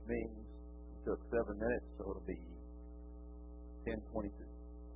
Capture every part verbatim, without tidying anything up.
means it took seven minutes, so it'll be ten twenty-two.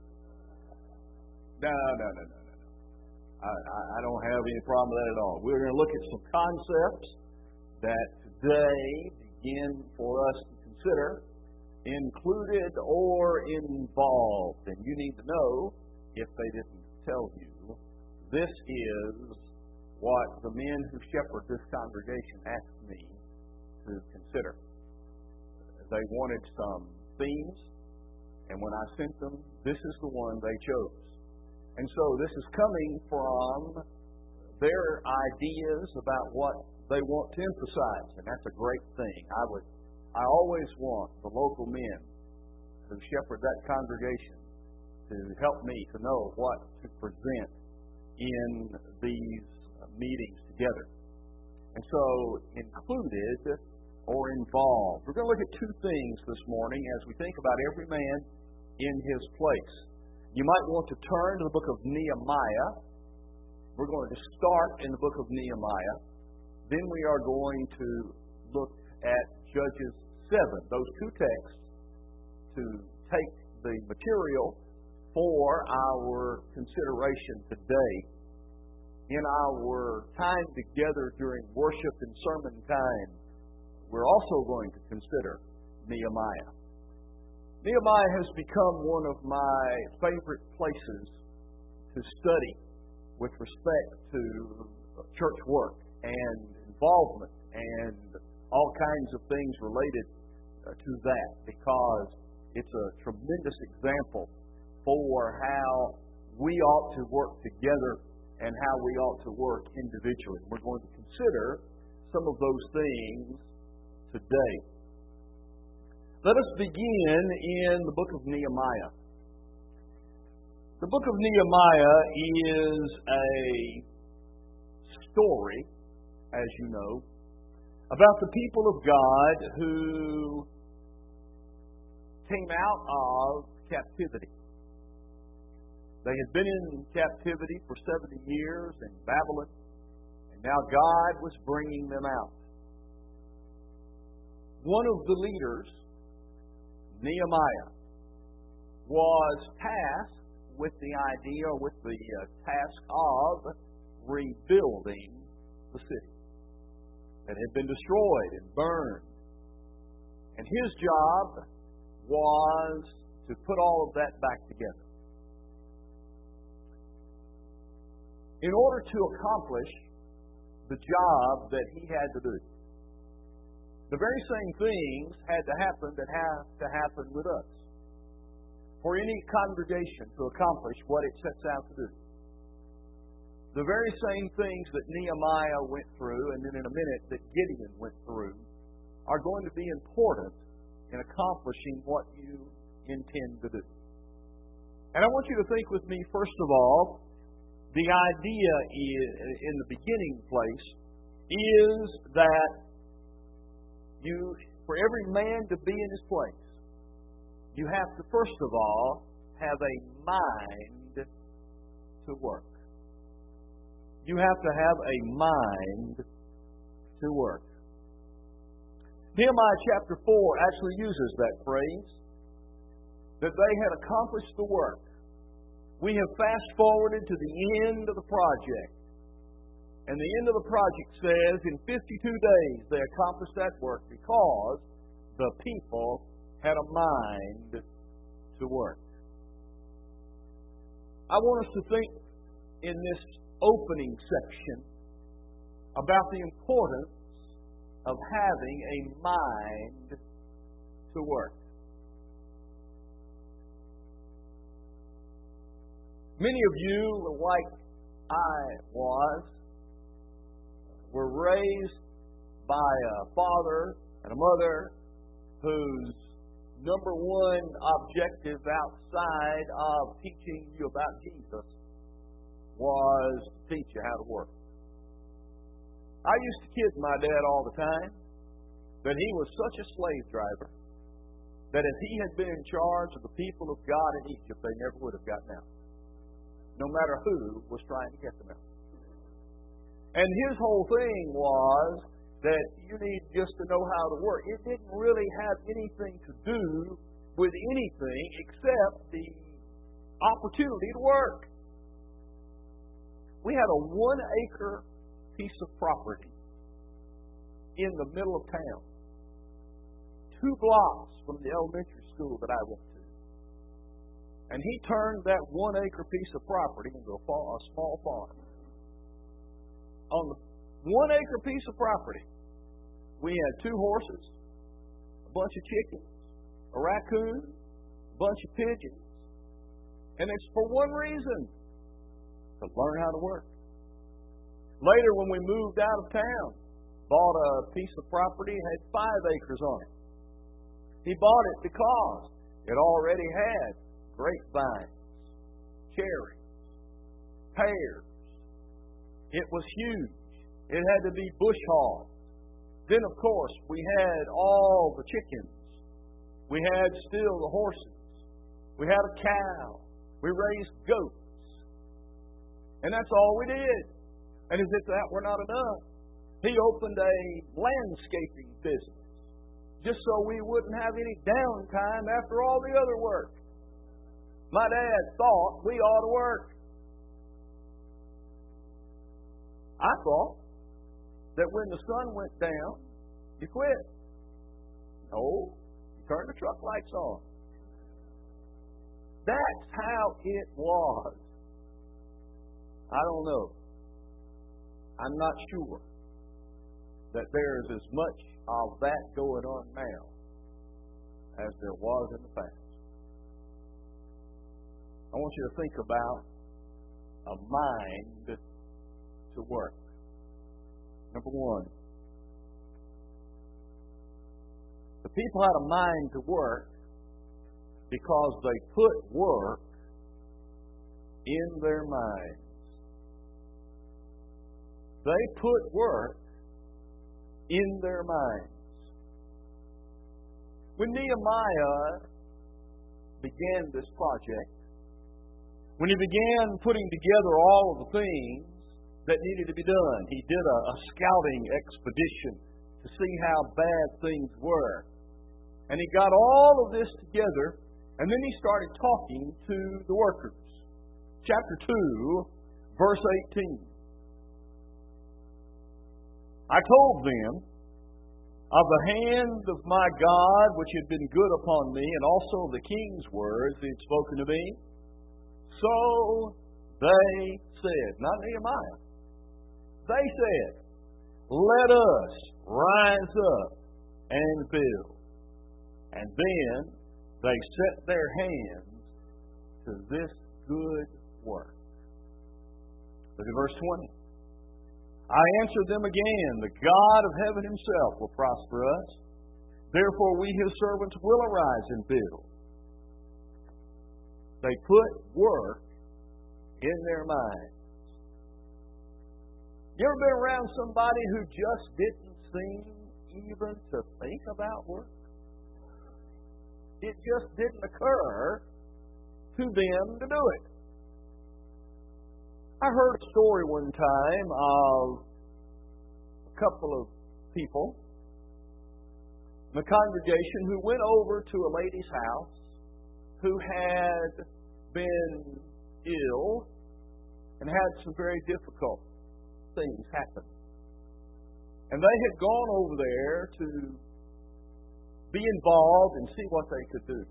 No, no, no, no, no, no. I, I, I don't have any problem with that at all. We're going to look at some concepts that today begin for us to consider, included or involved. And you need to know, if they didn't tell you, this is what the men who shepherd this congregation asked me to consider. They wanted some themes, and when I sent them, this is the one they chose. And so this is coming from their ideas about what they want to emphasize, and that's a great thing. I would, I always want the local men who shepherd that congregation to help me to know what to present in these meetings together. And so, included or involved. We're going to look at two things this morning as we think about every man in his place. You might want to turn to the book of Nehemiah. We're going to start in the book of Nehemiah. Then we are going to look at Judges seven, those two texts, to take the material for our consideration today. In our time together during worship and sermon time, we're also going to consider Nehemiah. Nehemiah has become one of my favorite places to study with respect to church work and involvement and all kinds of things related to that, because it's a tremendous example for how we ought to work together and how we ought to work individually. We're going to consider some of those things today. Let us begin in the book of Nehemiah. The book of Nehemiah is a story, as you know, about the people of God who came out of captivity. They had been in captivity for seventy years in Babylon, and now God was bringing them out. One of the leaders, Nehemiah, was tasked with the idea, with the uh, task of rebuilding the city that had been destroyed and burned. And his job was to put all of that back together. In order to accomplish the job that he had to do, the very same things had to happen that have to happen with us. For any congregation to accomplish what it sets out to do. The very same things that Nehemiah went through, and then in a minute that Gideon went through, are going to be important in accomplishing what you intend to do. And I want you to think with me, first of all, the idea in the beginning place is that you, for every man to be in his place, you have to, first of all, have a mind to work. You have to have a mind to work. Nehemiah chapter four actually uses that phrase, that they had accomplished the work. We have fast-forwarded to the end of the project. And the end of the project says, in fifty-two days they accomplished that work because the people had a mind to work. I want us to think in this opening section about the importance of having a mind to work. Many of you, like I was, were raised by a father and a mother whose number one objective outside of teaching you about Jesus was to teach you how to work. I used to kid my dad all the time that he was such a slave driver that if he had been in charge of the people of God in Egypt, they never would have gotten out, no matter who was trying to get them out. And his whole thing was that you need just to know how to work. It didn't really have anything to do with anything except the opportunity to work. We had a one acre piece of property in the middle of town, two blocks from the elementary school that I went to. And he turned that one acre piece of property into a, farm, a small farm. On the one acre piece of property, we had two horses, a bunch of chickens, a raccoon, a bunch of pigeons. And it's for one reason, to learn how to work. Later, when we moved out of town, bought a piece of property, had five acres on it. He bought it because it already had grapevines, cherries, pears. It was huge. It had to be bush hogged. Then, of course, we had all the chickens. We had still the horses. We had a cow. We raised goats. And that's all we did. And as if that were not enough, he opened a landscaping business just so we wouldn't have any downtime after all the other work. My dad thought we ought to work. I thought that when the sun went down, you quit. No, you turn the truck lights on. That's how it was. I don't know. I'm not sure that there's as much of that going on now as there was in the past. I want you to think about a mind to work. Number one, the people had a mind to work because they put work in their minds. They put work in their minds. When Nehemiah began this project, when he began putting together all of the things that needed to be done, he did a, a scouting expedition to see how bad things were. And he got all of this together, and then he started talking to the workers. Chapter two, verse eighteen. I told them of the hand of my God which had been good upon me, and also the king's words he had spoken to me. So they said, not Nehemiah, they said, let us rise up and build. And then they set their hands to this good work. Look at verse twenty. I answered them again, the God of heaven himself will prosper us. Therefore we his servants will arise and build. They put work in their minds. You ever been around somebody who just didn't seem even to think about work? It just didn't occur to them to do it. I heard a story one time of a couple of people in the congregation who went over to a lady's house who had been ill and had some very difficult things happen. And they had gone over there to be involved and see what they could do.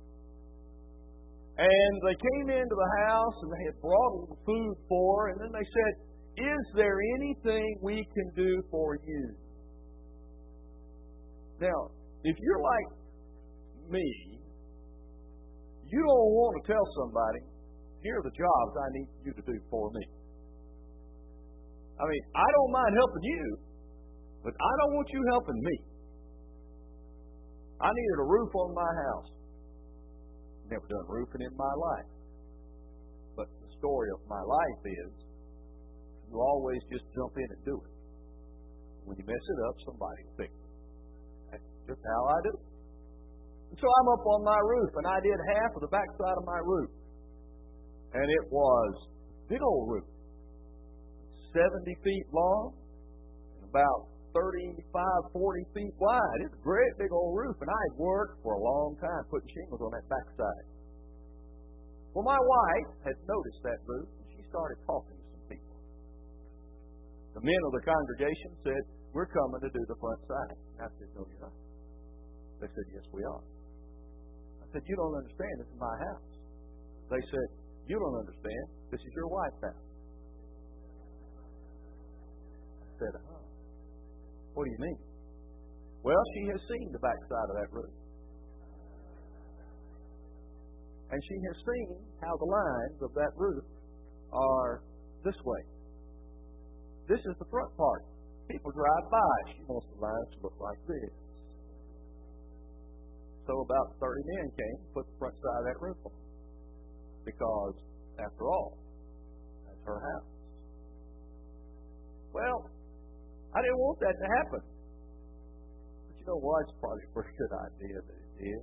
And they came into the house and they had brought a little food for her, and then they said, is there anything we can do for you? Now, if you're like me, you don't want to tell somebody, here are the jobs I need you to do for me. I mean, I don't mind helping you, but I don't want you helping me. I needed a roof on my house. Never done roofing in my life. But the story of my life is, you always just jump in and do it. When you mess it up, somebody will fix it. That's just how I do it. And so I'm up on my roof, and I did half of the backside of my roof. And it was a big old roof. seventy feet long, and about thirty-five, forty feet wide. It's a great big old roof, and I had worked for a long time putting shingles on that backside. Well, my wife had noticed that roof, and she started talking to some people. The men of the congregation said, "We're coming to do the front side." And I said, "No, you're not." They said, "Yes, we are." I said, "You don't understand. This is my house." They said, "You don't understand. This is your wife's house." I said, "Huh? What do you mean?" "Well, she has seen the backside of that roof. And she has seen how the lines of that roof are this way. This is the front part. People drive by. She wants the lines to look like this." So about thirty men came and put the front side of that roof on. Because, after all, that's her house. Well, I didn't want that to happen. But you know what? It's probably a pretty good idea that it did.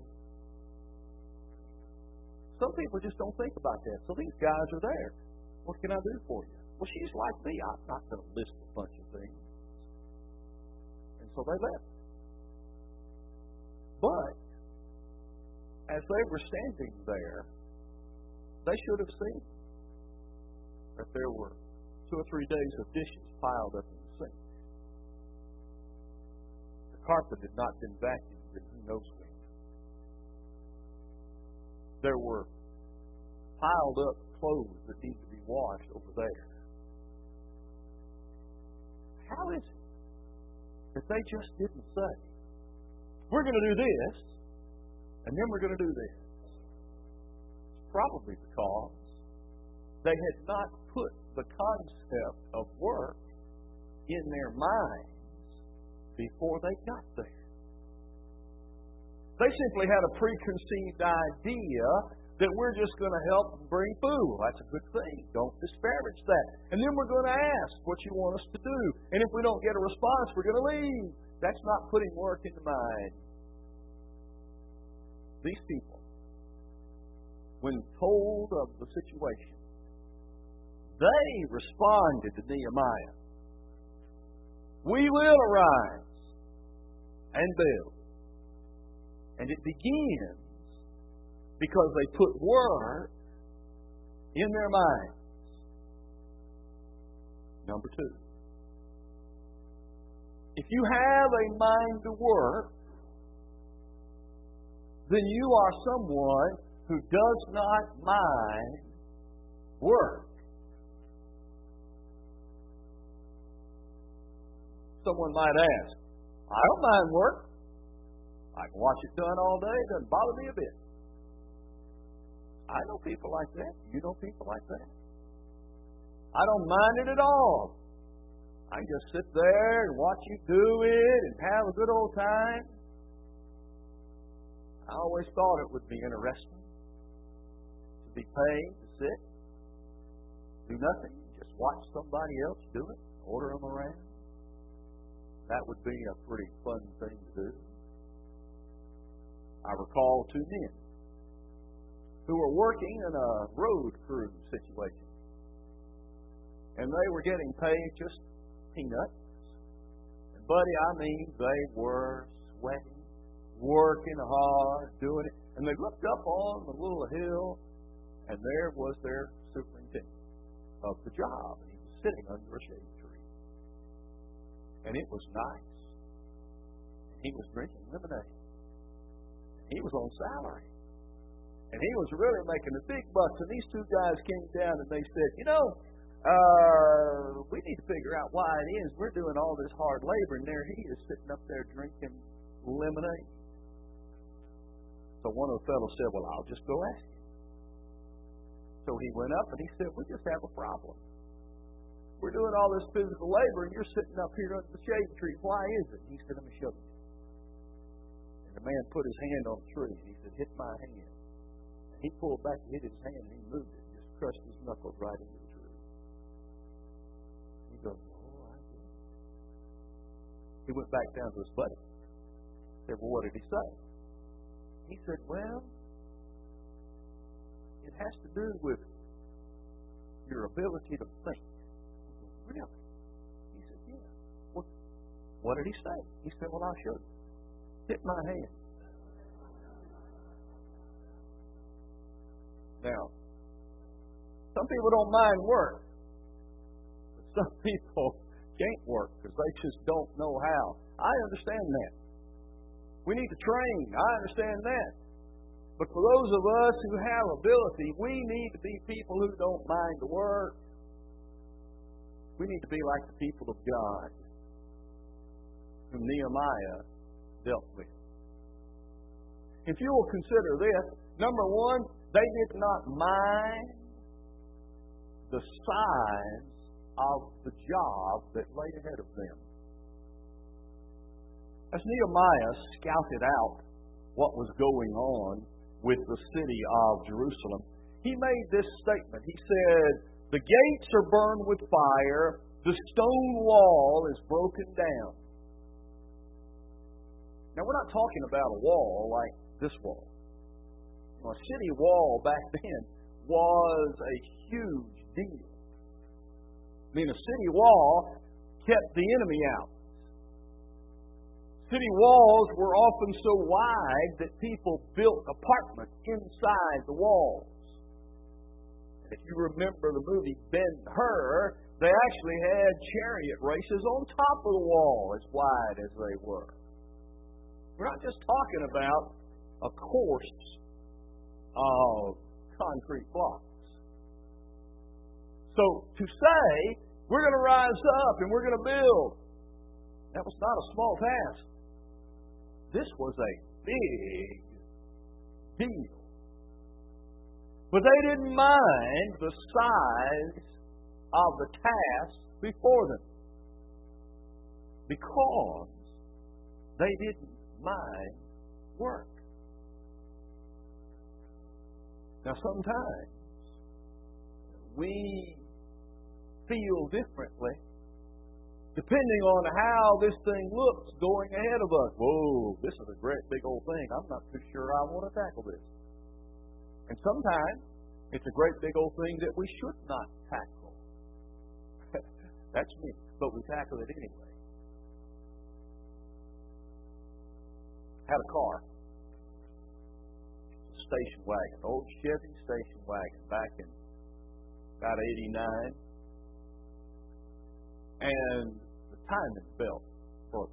Some people just don't think about that. So these guys are there. "What can I do for you?" "Well, she's like me. I'm not going to list a bunch of things." And so they left. But, as they were standing there, they should have seen that there were two or three days of dishes piled up in the sink. The carpet had not been vacuumed in who knows when. There were piled up clothes that need to be washed over there. How is it that they just didn't say, "We're going to do this, and then we're going to do this"? It's probably because they had not put the concept of work in their minds before they got there. They simply had a preconceived idea that we're just going to help bring food. Well, that's a good thing. Don't disparage that. And then we're going to ask what you want us to do. And if we don't get a response, we're going to leave. That's not putting work into mind. These people, when told of the situation, they responded to Nehemiah. "We will arise and build." And it begins because they put work in their minds. Number two, if you have a mind to work, then you are someone who does not mind work. Someone might ask, "I don't mind work. I can watch it done all day. It doesn't bother me a bit." I know people like that. You know people like that. "I don't mind it at all. I can just sit there and watch you do it and have a good old time." I always thought it would be interesting to be paid to sit, do nothing, just watch somebody else do it, order them around. That would be a pretty fun thing to do. I recall two men who were working in a road crew situation. And they were getting paid just peanuts. And, buddy, I mean, they were sweating, working hard, doing it. And they looked up on the little hill, and there was their superintendent of the job. And he was sitting under a shade tree. And it was nice. And he was drinking lemonade. He was on salary. And he was really making the big bucks. And these two guys came down and they said, "You know, uh, we need to figure out why it is we're doing all this hard labor, and there he is sitting up there drinking lemonade." So one of the fellows said, "Well, I'll just go ask him." So he went up and he said, "We just have a problem. We're doing all this physical labor, and you're sitting up here under the shade tree. Why is it?" He said, "Let me show you." The man put his hand on the tree, and he said, "Hit my hand." And he pulled back and hit his hand, and he moved it, and just crushed his knuckles right into the tree. He goes, "Oh, I did." He went back down to his buddy. Said, "Well, what did he say?" He said, "Well, it has to do with your ability to think." "Really?" He said, "Yeah." "What, What did he say? He said, well, I should. Hit my hand. Now, some people don't mind work. But some people can't work because they just don't know how. I understand that. We need to train. I understand that. But for those of us who have ability, we need to be people who don't mind the work. We need to be like the people of God whom Nehemiah dealt with. If you will consider this, number one, they did not mind the size of the job that lay ahead of them. As Nehemiah scouted out what was going on with the city of Jerusalem, he made this statement. He said, the gates are burned with fire, the stone wall is broken down. Now, we're not talking about a wall like this wall. You know, a city wall back then was a huge deal. I mean, a city wall kept the enemy out. City walls were often so wide that people built apartments inside the walls. And if you remember the movie Ben-Hur, they actually had chariot races on top of the wall as wide as they were. We're not just talking about a course of concrete blocks. So to say, we're going to rise up and we're going to build, that was not a small task. This was a big deal. But they didn't mind the size of the task before them because they didn't mind work. Now, sometimes we feel differently depending on how this thing looks going ahead of us. Whoa, this is a great big old thing. I'm not too sure I want to tackle this. And sometimes it's a great big old thing that we should not tackle. That's me, but we tackle it anyway. Had a car, a station wagon, old Chevy station wagon back in about eighty-nine. And the timing belt broke.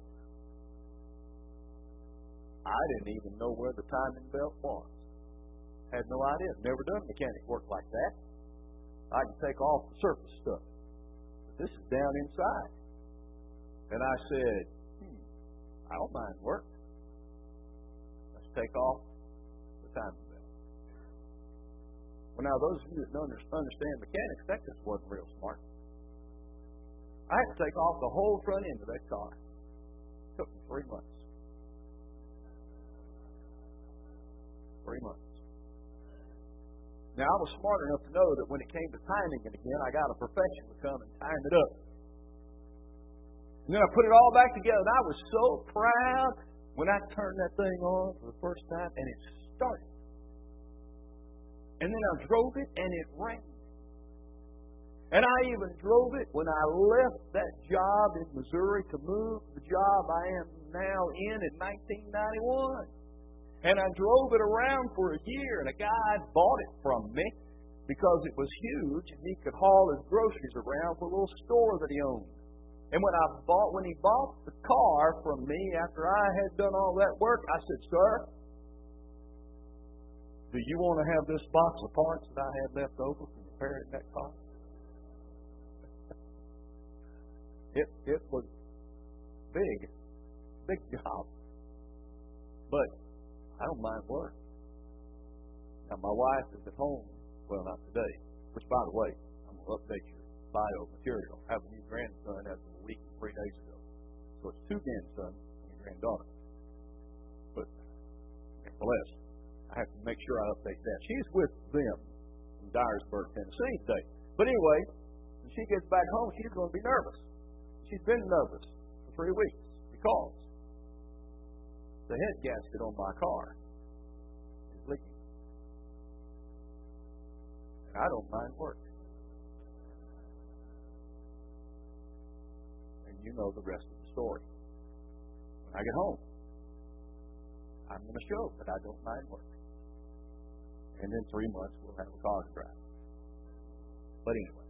I didn't even know where the timing belt was. Had no idea. Never done mechanic work like that. I can take off the surface stuff. But this is down inside. And I said, hmm, I don't mind work. Let's take off the timing belt. Well, now, those of you that don't understand mechanics, that just wasn't real smart. I had to take off the whole front end of that car. It took me three months. Three months. Now, I was smart enough to know that when it came to timing it again, I got a professional to come and time it up. And then I put it all back together, and I was so proud when I turned that thing on for the first time, and it started. And then I drove it, and it ran. And I even drove it when I left that job in Missouri to move to the job I am now in in nineteen ninety-one. And I drove it around for a year, and a guy bought it from me because it was huge, and he could haul his groceries around for a little store that he owned. And when I bought, when he bought the car from me after I had done all that work, I said, "Sir, do you want to have this box of parts that I had left over from repairing that car?" It it was big, big job. But I don't mind work. Now, my wife is at home. Well, not today. Which, by the way, I'm going to update your bio material. I have a new grandson as of a week and three days ago. So it's two grandsons and a granddaughter. But, nevertheless, I have to make sure I update that. She's with them in Dyersburg, Tennessee today. But anyway, when she gets back home, she's going to be nervous. She's been nervous for three weeks because the head gasket on my car is leaking. And I don't mind work. And you know the rest of the story. I get home, I'm going to show that I don't mind working. And in three months, we'll have a car to drive. But anyway,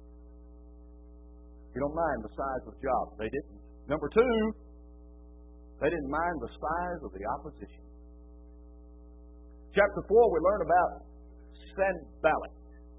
you don't mind the size of the job. They didn't. Number two, they didn't mind the size of the opposition. Chapter four, we learn about Sanballat.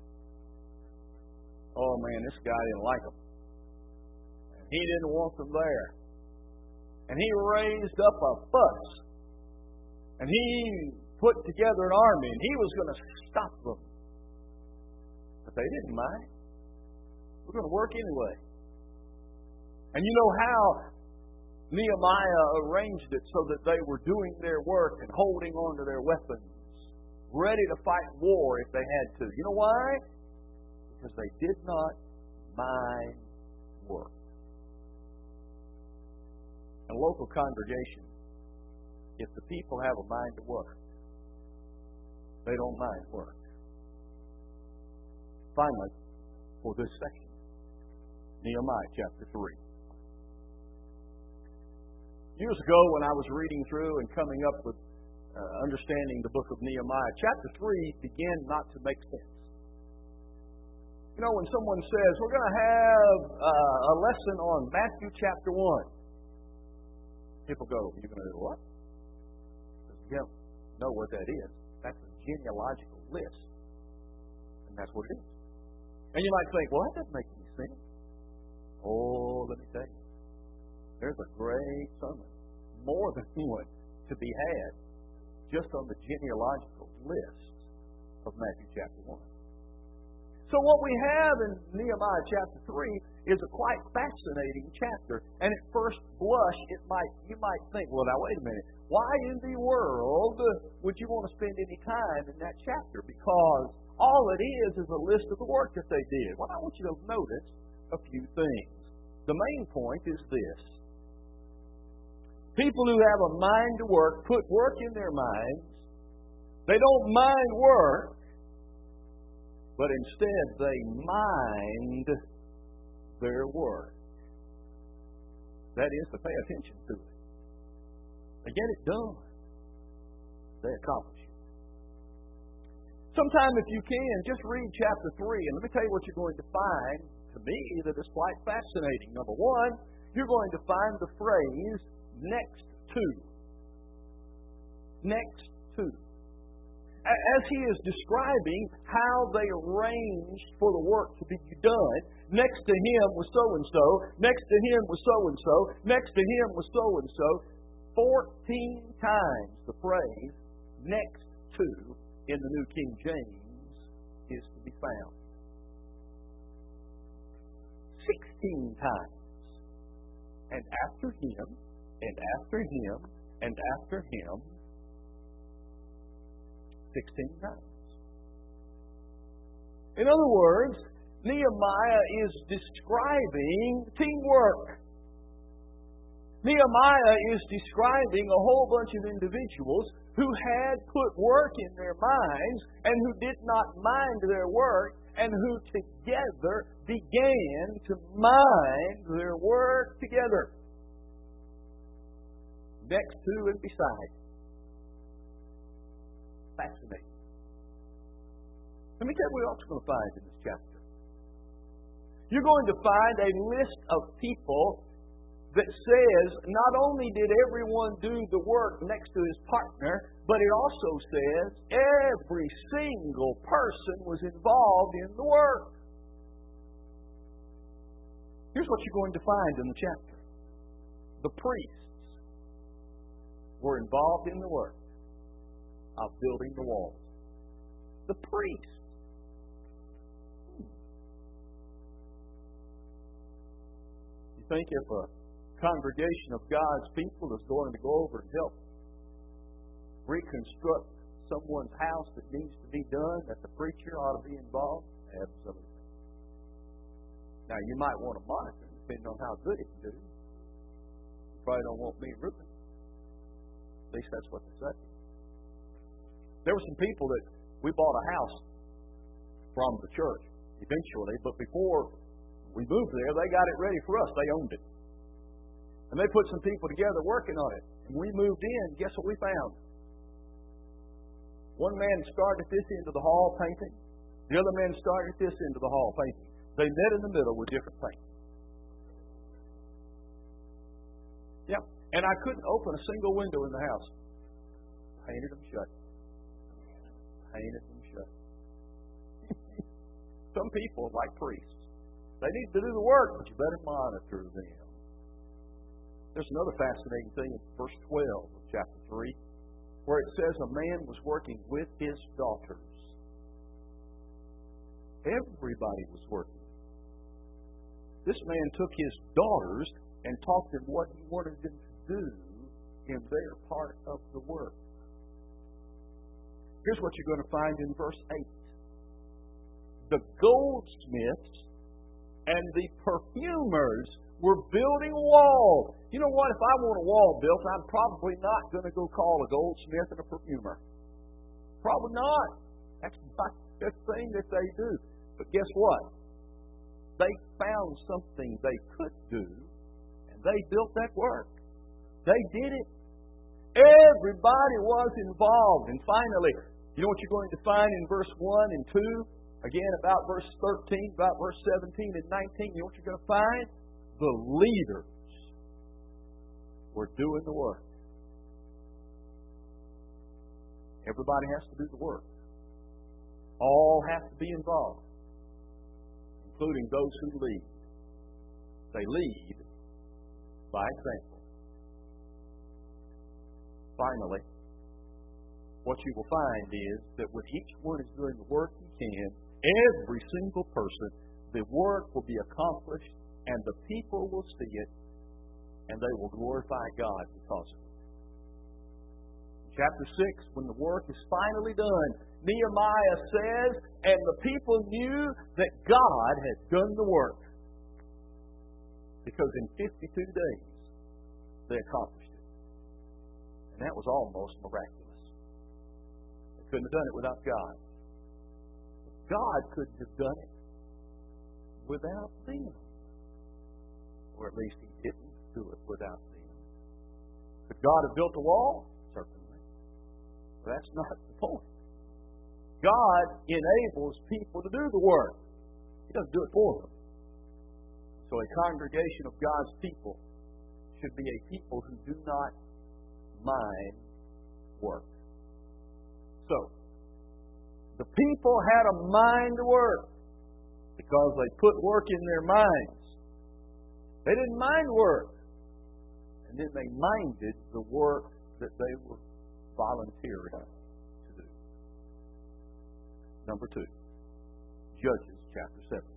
Oh man, this guy didn't like them. And he didn't want them there. And he raised up a fuss. And he put together an army, and he was going to stop them. But they didn't mind. We're going to work anyway. And you know how Nehemiah arranged it so that they were doing their work and holding on to their weapons, ready to fight war if they had to. You know why? Because they did not mind work. In a local congregation, if the people have a mind to work, they don't mind work. Finally, for this section, Nehemiah chapter three. Years ago, when I was reading through and coming up with uh, understanding the book of Nehemiah, chapter three began not to make sense. You know, when someone says, we're going to have uh, a lesson on Matthew chapter one, people go, you're going to do what? Because you don't know what that is. That's a genealogical list. And that's what it is. And you might think, well, that doesn't make any sense. Oh, let me tell you. There's a great sermon, more than one, to be had just on the genealogical list of Matthew chapter one. So what we have in Nehemiah chapter three is a quite fascinating chapter. And at first blush, it might you might think, well, now wait a minute. Why in the world would you want to spend any time in that chapter? Because all it is is a list of the work that they did. Well, I want you to notice a few things. The main point is this. People who have a mind to work put work in their minds. They don't mind work, but instead they mind their work. That is to pay attention to it. They get it done. They accomplish it. Sometime, if you can, just read chapter three, and let me tell you what you're going to find, to me, that is quite fascinating. Number one, you're going to find the phrase, next to. Next to. As he is describing how they arranged for the work to be done, next to him was so-and-so, next to him was so-and-so, next to him was so-and-so. Fourteen times the phrase, next to, in the New King James, is to be found. Sixteen times. And after him, and after him, and after him, sixteen times. In other words, Nehemiah is describing teamwork. Nehemiah is describing a whole bunch of individuals who had put work in their minds and who did not mind their work and who together began to mind their work together. Next to and beside. Fascinating. Let me tell you what else you're going to find in this chapter. You're going to find a list of people that says not only did everyone do the work next to his partner, but it also says every single person was involved in the work. Here's what you're going to find in the chapter. The priests were involved in the work of building the walls. The priests. You think if a congregation of God's people is going to go over and help reconstruct someone's house that needs to be done, that the preacher ought to be involved? Absolutely. Now, you might want to monitor, depending on how good it can do. You probably don't want me roofing. At least that's what they say. There were some people that we bought a house from the church eventually, but before we moved there, they got it ready for us. They owned it. And they put some people together working on it. And we moved in, guess what we found? One man started at this end of the hall painting. The other man started at this end of the hall painting. They met in the middle with different paint. Yeah. And I couldn't open a single window in the house. Painted them shut. Painted them shut. Some people, like priests, they need to do the work, but you better monitor them. There's another fascinating thing in verse twelve of chapter three, where it says a man was working with his daughters. Everybody was working. This man took his daughters and taught them what he wanted them to do in their part of the work. Here's what you're going to find in verse eight. The goldsmiths and the perfumers were building a wall. You know what? If I want a wall built, I'm probably not going to go call a goldsmith and a perfumer. Probably not. That's not the thing that they do. But guess what? They found something they could do, and they built that work. They did it. Everybody was involved. And finally, you know what you're going to find in verse one and two? Again, about verse thirteen, about verse seventeen and nineteen. You know what you're going to find? The leaders were doing the work. Everybody has to do the work. All have to be involved, including those who lead. They lead by example. Finally, what you will find is that when each one is doing the work he can, every single person, the work will be accomplished, and the people will see it, and they will glorify God because of it. In chapter six, when the work is finally done, Nehemiah says, and the people knew that God had done the work. Because in fifty-two days, they accomplished it. And that was almost miraculous. They couldn't have done it without God. God couldn't have done it without them. Or at least He didn't do it without them. Could God have built a wall? Certainly. But that's not the point. God enables people to do the work. He doesn't do it for them. So a congregation of God's people should be a people who do not mind work. So, the people had a mind to work because they put work in their minds. They didn't mind work. And then they minded the work that they were volunteering to do. Number two, Judges chapter seven.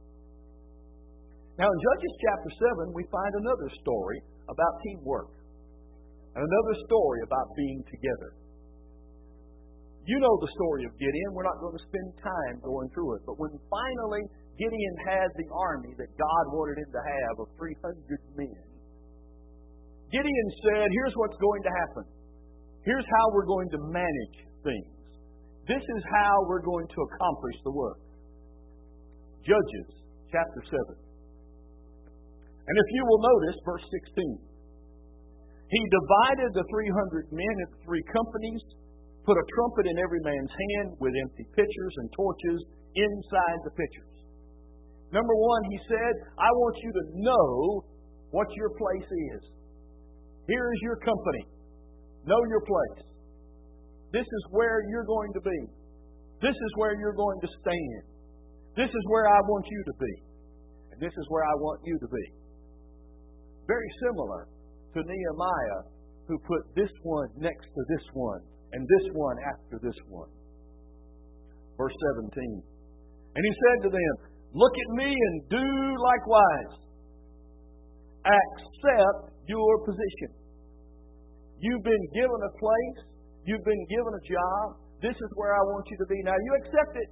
Now in Judges chapter seven, we find another story about teamwork. And another story about being together. You know the story of Gideon. We're not going to spend time going through it. But when finally Gideon had the army that God wanted him to have of three hundred men, Gideon said, here's what's going to happen. Here's how we're going to manage things. This is how we're going to accomplish the work. Judges chapter seven. And if you will notice, verse sixteen. He divided the three hundred men into three companies, put a trumpet in every man's hand with empty pitchers and torches inside the pitchers. Number one, he said, I want you to know what your place is. Here is your company. Know your place. This is where you're going to be. This is where you're going to stand. This is where I want you to be. And this is where I want you to be. Very similar to Nehemiah, who put this one next to this one, and this one after this one. Verse seventeen. And he said to them, look at me and do likewise. Accept your position. You've been given a place. You've been given a job. This is where I want you to be. Now you accept it.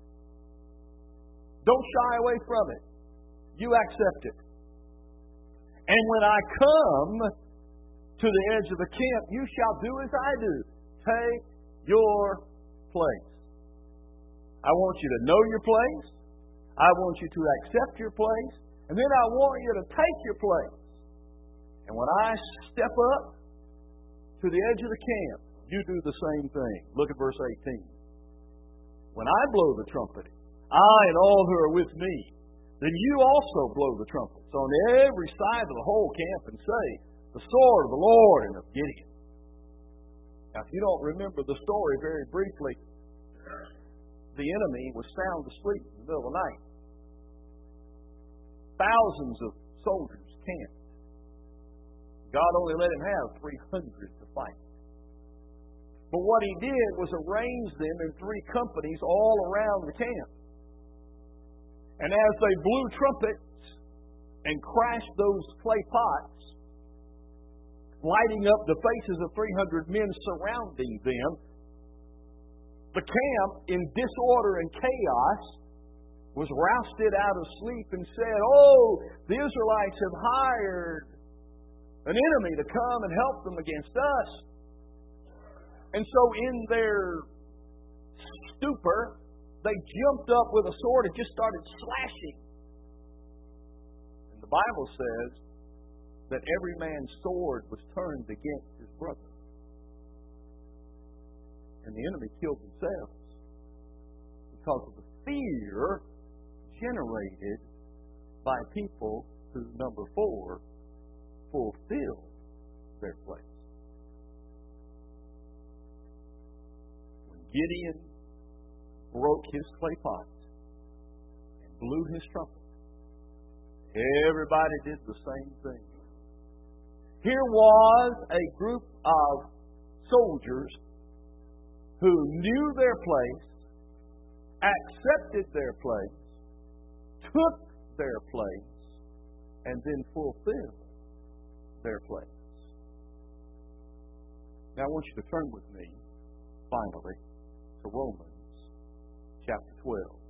Don't shy away from it. You accept it. And when I come to the edge of the camp, you shall do as I do. Take your place. I want you to know your place. I want you to accept your place. And then I want you to take your place. And when I step up to the edge of the camp, you do the same thing. Look at verse eighteen. When I blow the trumpet, I and all who are with me, then you also blow the trumpets on every side of the whole camp and say, the sword of the Lord and of Gideon. Now, if you don't remember the story very briefly, the enemy was sound asleep in the middle of the night. Thousands of soldiers camped. God only let him have three hundred to fight. But what he did was arrange them in three companies all around the camp. And as they blew trumpets and crashed those clay pots, lighting up the faces of three hundred men surrounding them, the camp, in disorder and chaos, was rousted out of sleep and said, oh, the Israelites have hired an enemy to come and help them against us. And so in their stupor, they jumped up with a sword and just started slashing. And the Bible says that every man's sword was turned against his brother. And the enemy killed themselves because of the fear generated by people who, number four, fulfilled their place. When Gideon broke his clay pot and blew his trumpet, everybody did the same thing. Here was a group of soldiers who knew their place, accepted their place, took their place, and then fulfilled their place. Now I want you to turn with me, finally, to Romans chapter twelve.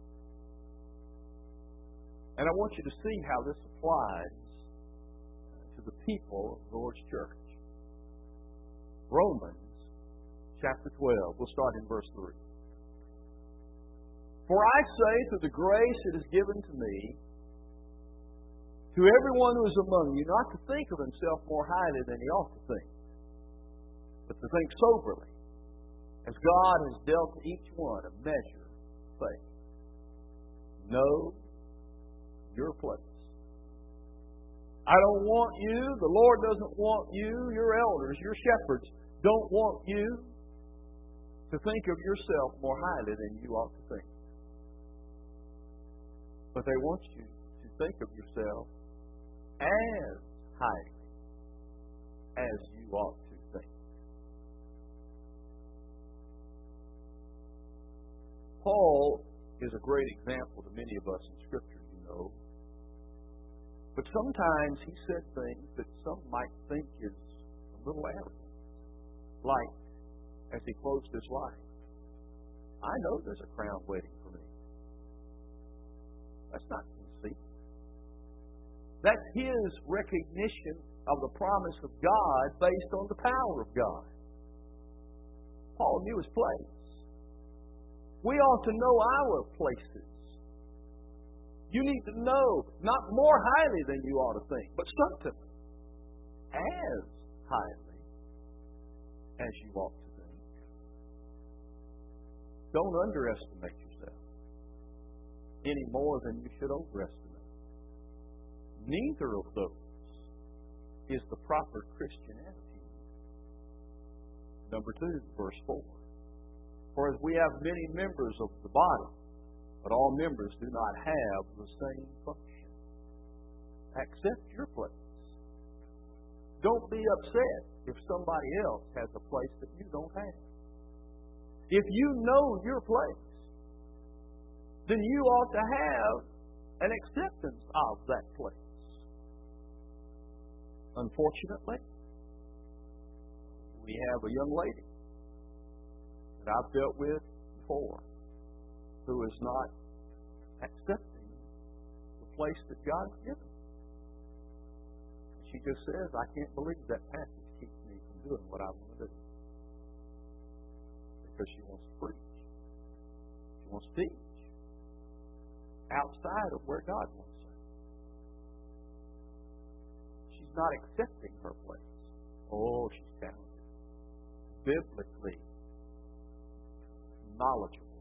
And I want you to see how this applies to the people of the Lord's church. Romans chapter twelve. We'll start in verse three. For I say, through the grace that is given to me, to everyone who is among you, not to think of himself more highly than he ought to think, but to think soberly, as God has dealt to each one a measure of faith. Know your place. I don't want you, the Lord doesn't want you, your elders, your shepherds don't want you to think of yourself more highly than you ought to think. But they want you to think of yourself as highly as you ought to think. Paul is a great example to many of us in Scripture, you know. But sometimes he said things that some might think is a little arrogant. Like, as he closed his life, I know there's a crown waiting for me. That's not conceit. That's his recognition of the promise of God based on the power of God. Paul knew his place. We ought to know our places. You need to know not more highly than you ought to think, but certainly as highly as you ought to think. Don't underestimate yourself any more than you should overestimate. Neither of those is the proper Christian attitude. Number two, verse four. For as we have many members of the body, but all members do not have the same function. Accept your place. Don't be upset if somebody else has a place that you don't have. If you know your place, then you ought to have an acceptance of that place. Unfortunately, we have a young lady that I've dealt with before who is not accepting the place that God's given. She just says, I can't believe that passage keeps me from doing what I want to do. Because she wants to preach. She wants to teach outside of where God wants her. She's not accepting her place. Oh, she's talented. Biblically knowledgeable.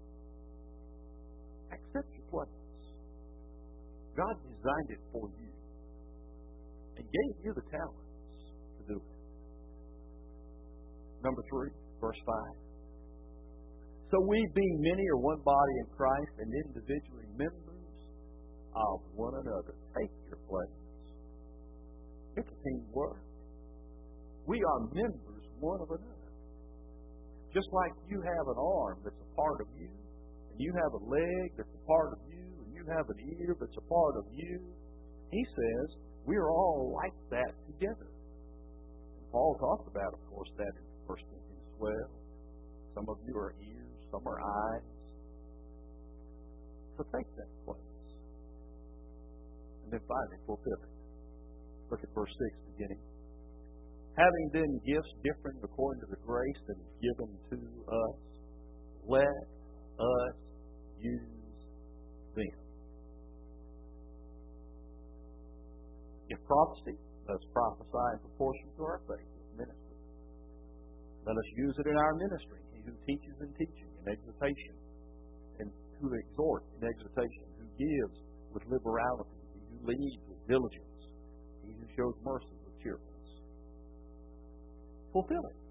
Accept your place. God designed it for you and gave you the talents to do it. Number three, verse five. So we, being many, are one body in Christ and individually members of one another. Take your place. It's a teamwork. We are members one of another. Just like you have an arm that's a part of you, and you have a leg that's a part of you, and you have an ear that's a part of you, he says we're all like that together. And Paul talks about, of course, that in First Corinthians twelve. Some of you are ears, some are eyes. So take that place. And then finally, fulfill it. Look at verse six beginning. Having then gifts different according to the grace that is given to us, let us use them. If prophecy, let us prophesy in proportion to our faith with ministry. Let us use it in our ministry. He who teaches in teaching and exhortation, and who exhorts in exhortation, who gives with liberality, he who leads with diligence, he who shows mercy with cheerfulness. Fulfill it.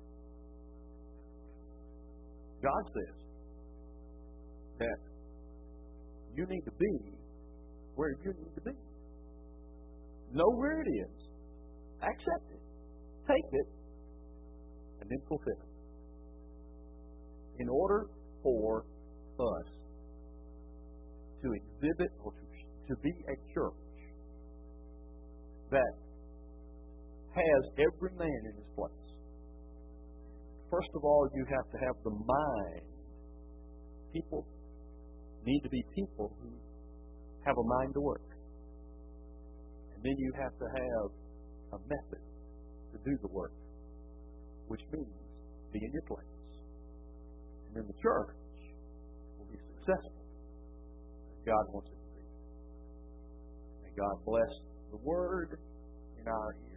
God says that you need to be where you need to be. Know where it is. Accept it. Take it. And then fulfill it. In order for us to exhibit or to, to be a church that has every man in his place, first of all, you have to have the mind. People need to be people who have a mind to work. And then you have to have a method to do the work, which means be in your place. And then the church will be successful as God wants it to be. May God bless the word in our ears.